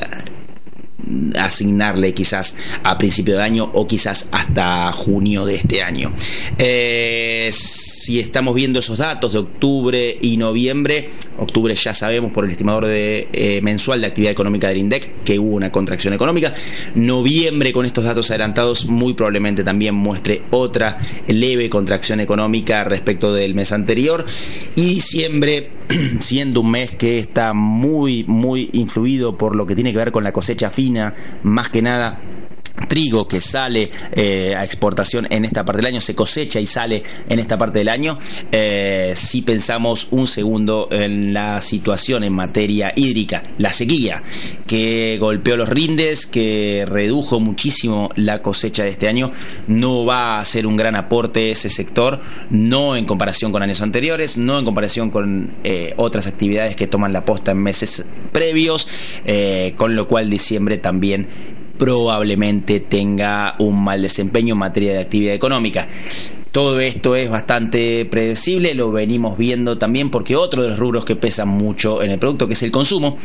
M: asignarle quizás a principio de año o quizás hasta junio de este año. Eh, si estamos viendo esos datos de octubre y noviembre, octubre ya sabemos por el estimador de, eh, mensual de actividad económica del INDEC que hubo una contracción económica. Noviembre, con estos datos adelantados, muy probablemente también muestre otra leve contracción económica respecto del mes anterior. Y diciembre, siendo un mes que está muy muy influido por lo que tiene que ver con la cosecha fina, más que nada trigo que sale eh, a exportación en esta parte del año, se cosecha y sale en esta parte del año. Eh, si pensamos un segundo en la situación en materia hídrica, la sequía que golpeó los rindes, que redujo muchísimo la cosecha de este año, no va a ser un gran aporte ese sector, no en comparación con años anteriores, no en comparación con eh, otras actividades que toman la posta en meses previos, eh, con lo cual diciembre también probablemente tenga un mal desempeño en materia de actividad económica. Todo esto es bastante predecible, lo venimos viendo también porque otro de los rubros que pesan mucho en el producto, que es el consumo,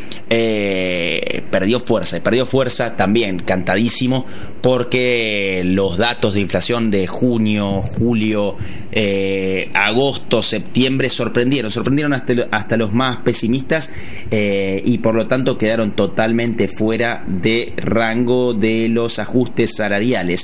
M: eh, perdió fuerza, y perdió fuerza también cantadísimo porque los datos de inflación de junio, julio, eh, agosto, septiembre sorprendieron, sorprendieron hasta, hasta los más pesimistas eh, y por lo tanto quedaron totalmente fuera de rango de los ajustes salariales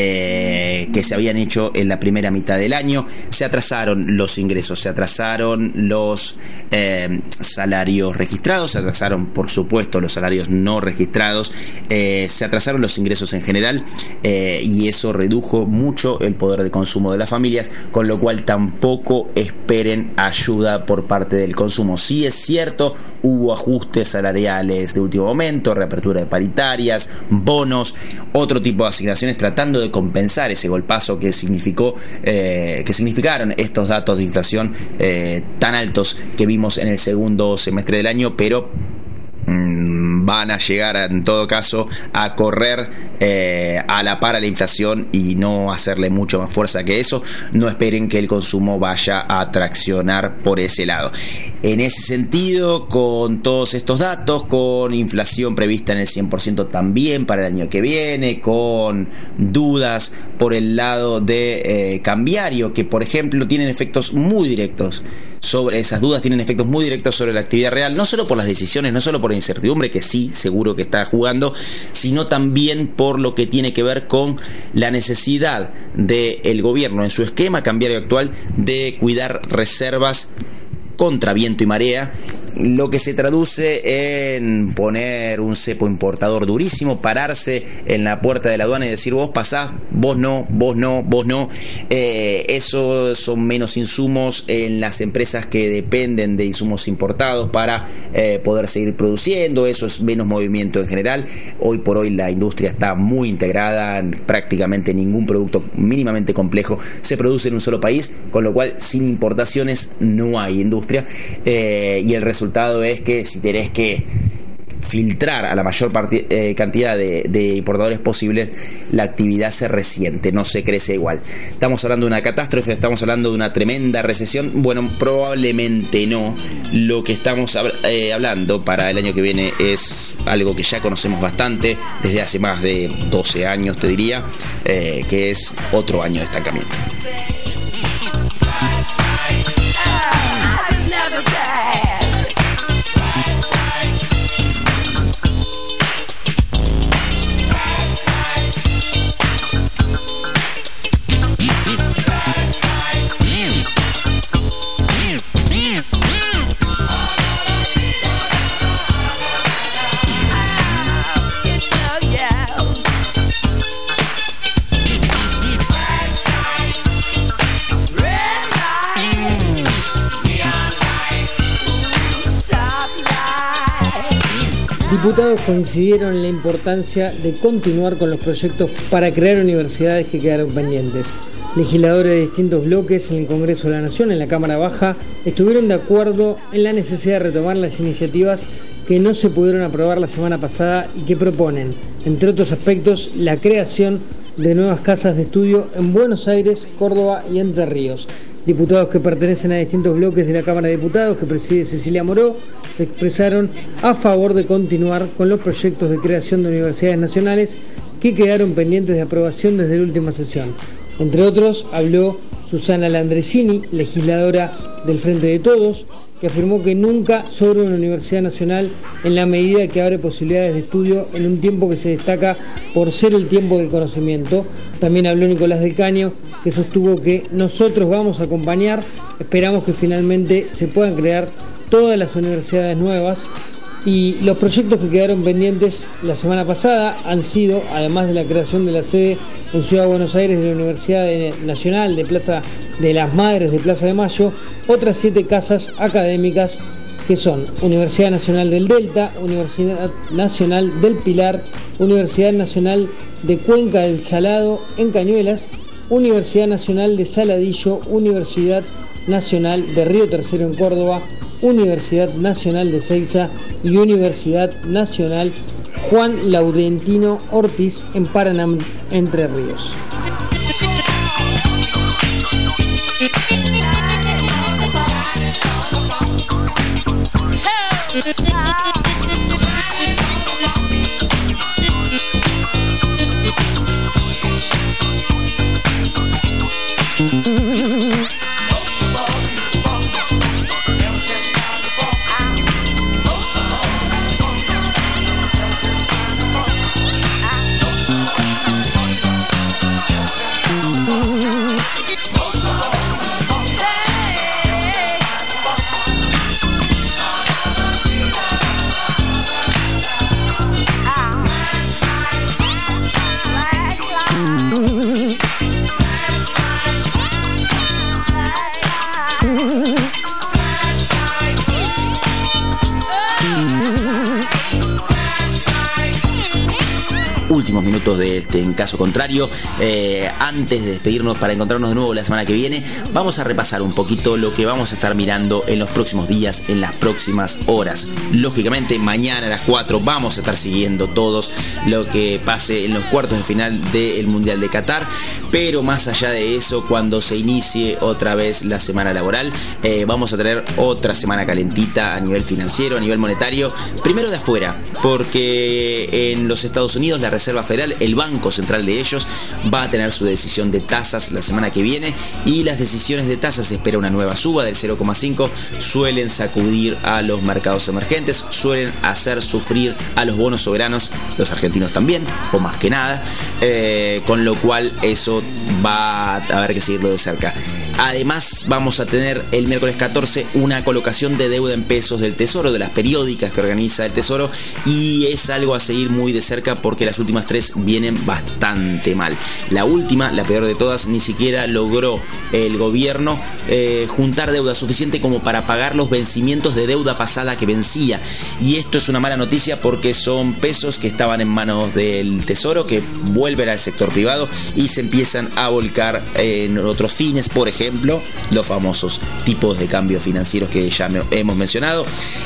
M: eh, que se habían hecho en la primera mitad del año. Se atrasaron los ingresos, se atrasaron los eh, salarios registrados, se atrasaron por supuesto los salarios no registrados, eh, se atrasaron los ingresos en general eh, y eso redujo mucho el poder de consumo de las familias, con lo cual tampoco esperen ayuda por parte del consumo. Sí es cierto, hubo ajustes salariales de último momento, reapertura de paritarias, bonos, otro tipo de asignaciones tratando de compensar ese golpazo que significó Eh, que significaron estos datos de inflación eh, tan altos que vimos en el segundo semestre del año, pero mmm, van a llegar en todo caso a correr eh, a la par a la inflación y no hacerle mucho más fuerza que eso. No esperen que el consumo vaya a traccionar por ese lado. En ese sentido, con todos estos datos, con inflación prevista en el cien por ciento también para el año que viene, con dudas por el lado de eh, cambiario, que por ejemplo tienen efectos muy directos sobre esas dudas, tienen efectos muy directos sobre la actividad real, no solo por las decisiones, no solo por la incertidumbre, que sí, seguro que está jugando, sino también por lo que tiene que ver con la necesidad del gobierno en su esquema cambiario actual de cuidar reservas contra viento y marea, lo que se traduce en poner un cepo importador durísimo, pararse en la puerta de la aduana y decir vos pasás, vos no, vos no, vos no. Eh, eso son menos insumos en las empresas que dependen de insumos importados para eh, poder seguir produciendo, eso es menos movimiento en general. Hoy por hoy la industria está muy integrada, prácticamente ningún producto mínimamente complejo se produce en un solo país, con lo cual sin importaciones no hay industria. Eh, y el resultado es que si tenés que filtrar a la mayor part- eh, cantidad de, de importadores posibles, la actividad se resiente, no se crece igual. Estamos hablando de una catástrofe, estamos hablando de una tremenda recesión. Bueno, probablemente no. Lo que estamos hab- eh, hablando para el año que viene es algo que ya conocemos bastante desde hace más de doce años, te diría, eh, que es otro año de estancamiento.
K: Diputados coincidieron en la importancia de continuar con los proyectos para crear universidades que quedaron pendientes. Legisladores de distintos bloques en el Congreso de la Nación, en la Cámara Baja, estuvieron de acuerdo en la necesidad de retomar las iniciativas que no se pudieron aprobar la semana pasada y que proponen, entre otros aspectos, la creación de nuevas casas de estudio en Buenos Aires, Córdoba y Entre Ríos. Diputados que pertenecen a distintos bloques de la Cámara de Diputados, que preside Cecilia Moró, se expresaron a favor de continuar con los proyectos de creación de universidades nacionales que quedaron pendientes de aprobación desde la última sesión. Entre otros, habló Susana Landresini, legisladora del Frente de Todos, que afirmó que nunca sobra una universidad nacional en la medida que abre posibilidades de estudio en un tiempo que se destaca por ser el tiempo del conocimiento. También habló Nicolás del Caño, que sostuvo que nosotros vamos a acompañar, esperamos que finalmente se puedan crear todas las universidades nuevas, y los proyectos que quedaron pendientes la semana pasada han sido, además de la creación de la sede en Ciudad de Buenos Aires de la Universidad Nacional de Plaza de las Madres de Plaza de Mayo, otras siete casas académicas que son Universidad Nacional del Delta, Universidad Nacional del Pilar, Universidad Nacional de Cuenca del Salado en Cañuelas, Universidad Nacional de Saladillo, Universidad Nacional de Río Tercero en Córdoba, Universidad Nacional de Seiza y Universidad Nacional Juan Laurentino Ortiz en Paraná, Entre Ríos.
M: últimos minutos de este En Caso Contrario. Eh, antes de despedirnos para encontrarnos de nuevo la semana que viene, vamos a repasar un poquito lo que vamos a estar mirando en los próximos días, en las próximas horas. Lógicamente, mañana a las cuatro vamos a estar siguiendo todos lo que pase en los cuartos de final del Mundial de Qatar, pero más allá de eso, cuando se inicie otra vez la semana laboral, eh, vamos a tener otra semana calentita a nivel financiero, a nivel monetario, primero de afuera, porque en los Estados Unidos la Reserva Federal, el Banco Central de ellos, va a tener su decisión de tasas la semana que viene, y las decisiones de tasas se espera una nueva suba del cero coma cinco, suelen sacudir a los mercados emergentes, suelen hacer sufrir a los bonos soberanos, los argentinos también, o más que nada, eh, con lo cual eso va a haber que seguirlo de cerca. Además, vamos a tener el miércoles catorce una colocación de deuda en pesos del Tesoro, de las periódicas que organiza el Tesoro, y es algo a seguir muy de cerca porque las últimas tres vienen bastante mal. La última, la peor de todas, ni siquiera logró el gobierno eh, juntar deuda suficiente como para pagar los vencimientos de deuda pasada que vencía, y esto es una mala noticia porque son pesos que estaban en manos del Tesoro, que vuelven al sector privado y se empiezan a volcar en otros fines, por ejemplo, los famosos tipos de cambio financieros que ya me, hemos mencionado.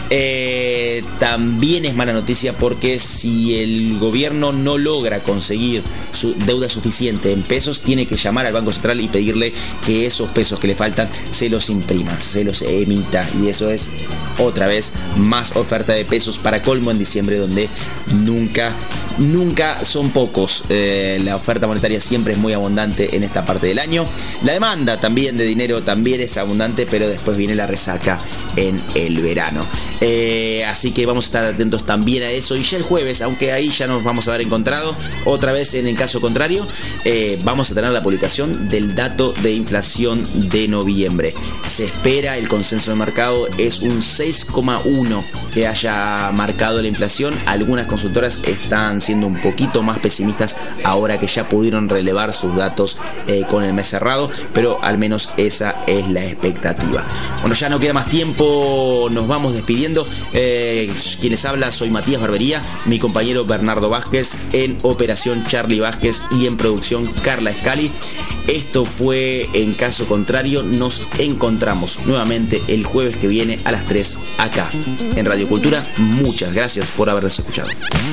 M: Eh, también es mala noticia porque si el gobierno no logra conseguir su deuda suficiente en pesos, tiene que llamar al Banco Central y pedirle que esos pesos que le faltan se los imprima, se los emita, y eso es otra vez más oferta de pesos, para colmo en diciembre, donde nunca Nunca son pocos. Eh, la oferta monetaria siempre es muy abundante en esta parte del año. La demanda también de dinero también es abundante, pero después viene la resaca en el verano. Eh, así que vamos a estar atentos también a eso. Y ya el jueves, aunque ahí ya nos vamos a haber encontrado otra vez en el caso contrario, eh, vamos a tener la publicación del dato de inflación de noviembre. Se espera, el consenso de mercado es un seis coma uno que haya marcado la inflación. Algunas consultoras están siendo un poquito más pesimistas ahora que ya pudieron relevar sus datos eh, con el mes cerrado, pero al menos esa es la expectativa. Bueno, ya no queda más tiempo, nos vamos despidiendo. Eh, quien les habla, soy Matías Barbería, mi compañero Bernardo Vázquez, en operación Charlie Vázquez y en producción Carla Scali. Esto fue En Caso Contrario. Nos encontramos nuevamente el jueves que viene a las tres acá en Radio Cultura. Muchas gracias por habernos escuchado.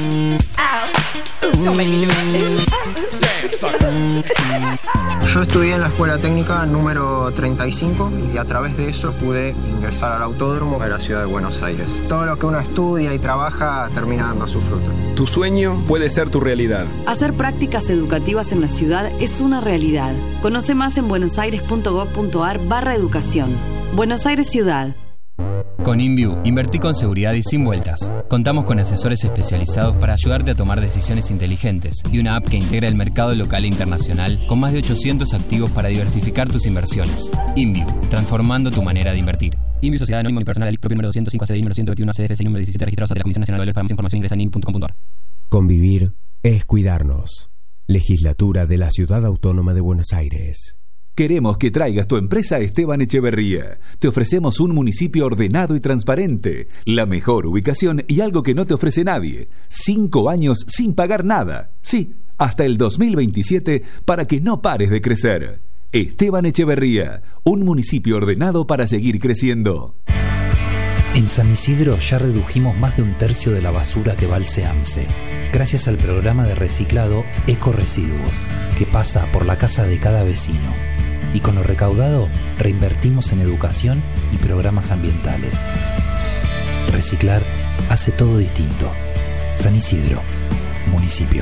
O: Yo estudié en la Escuela Técnica número treinta y cinco y a través de eso pude ingresar al autódromo de la ciudad de Buenos Aires. Todo lo que uno estudia y trabaja termina dando su fruto.
B: Tu sueño puede ser tu realidad.
C: Hacer prácticas educativas en la ciudad es una realidad. Conoce más en buenosaires.gov.ar barra educación. Buenos Aires Ciudad.
D: Con InView, invertí con seguridad y sin vueltas. Contamos con asesores especializados para ayudarte a tomar decisiones inteligentes y una app que integra el mercado local e internacional con más de ochocientos activos para diversificar tus inversiones. InView, transformando tu manera de invertir. InView, Sociedad Anónima Unipersonal, propio número doscientos cinco A C D I número ciento veintiuno A C D F C número diecisiete, registrados ante la Comisión Nacional de Valores. Para más información ingresa en inviu punto com punto ar.
E: Convivir es cuidarnos. Legislatura de la Ciudad Autónoma de Buenos Aires.
F: Queremos que traigas tu empresa a Esteban Echeverría. Te ofrecemos un municipio ordenado y transparente, la mejor ubicación y algo que no te ofrece nadie. Cinco años sin pagar nada. Sí, hasta el dos mil veintisiete para que no pares de crecer. Esteban Echeverría, un municipio ordenado para seguir creciendo.
G: En San Isidro ya redujimos más de un tercio de la basura que va al SEAMSE, gracias al programa de reciclado Ecoresiduos, que pasa por la casa de cada vecino. Y con lo recaudado, reinvertimos en educación y programas ambientales. Reciclar hace todo distinto. San Isidro, municipio.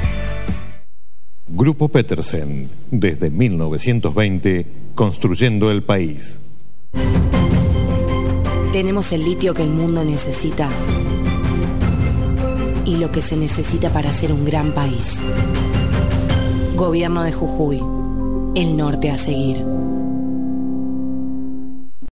H: Grupo Petersen, desde mil novecientos veinte, construyendo el país.
I: Tenemos el litio que el mundo necesita y lo que se necesita para ser un gran país. Gobierno de Jujuy. El norte a seguir.